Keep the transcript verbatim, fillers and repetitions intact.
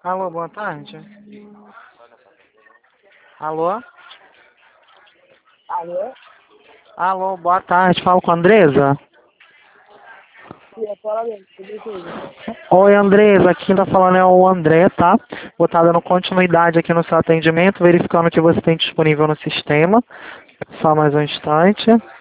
Alô, boa tarde. Alô? Alô? Alô, boa tarde. Falo com a Andresa? Sim, fala mesmo, tudo tudo. Oi, Andresa. Aqui tá falando é o André, tá? Vou estar dando continuidade aqui no seu atendimento, verificando o que você tem disponível no sistema. Só mais um instante.